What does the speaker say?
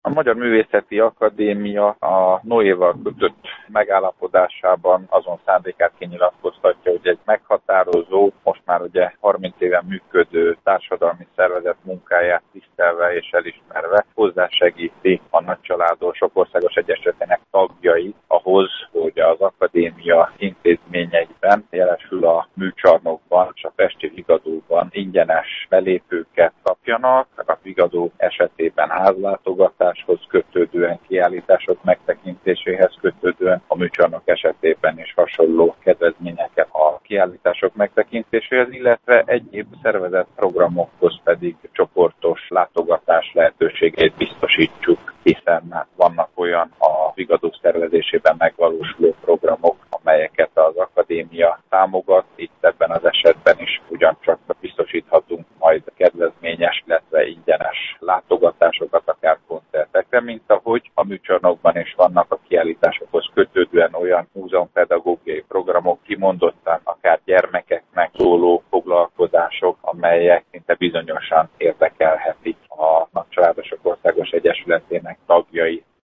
A Magyar Művészeti Akadémia a Noéval kötött megállapodásában azon szándékát kinyilatkoztatja, hogy egy meghatározó, most már ugye 30 éven működő társadalmi szervezet munkáját tisztelve és elismerve hozzásegíti a Nagycsaládosok Országos Egyesületének tagjait ahhoz, hogy az akadémia intézményeiben, jelesül a műcsarnokban és a Pesti Vigadóban ingyenes belépőket kapjanak, a Vigadó esetében házlátogatáshoz kötődően, kiállítások megtekintéséhez kötődően, a műcsarnok esetében is hasonló kedvezményeket a kiállítások megtekintéséhez, illetve egyéb szervezett programokhoz pedig csoportos látogatás lehetőségét biztosítsuk, hiszen vannak olyan a Vigadó szervezésében megvalósuló programok, amelyeket az akadémia támogat, itt ebben az esetben is ugyancsak biztosíthatunk majd kedvezményes, illetve ingyenes látogatásokat, akár koncertekre, mint ahogy a műcsarnokban is vannak a kiállításokhoz kötődően olyan múzeumpedagógiai programok, kimondottan akár gyermekeknek szóló foglalkozások, amelyek szinte bizonyosan érdekelhetik a Nagycsaládosok Országos Egyesületének tagjait.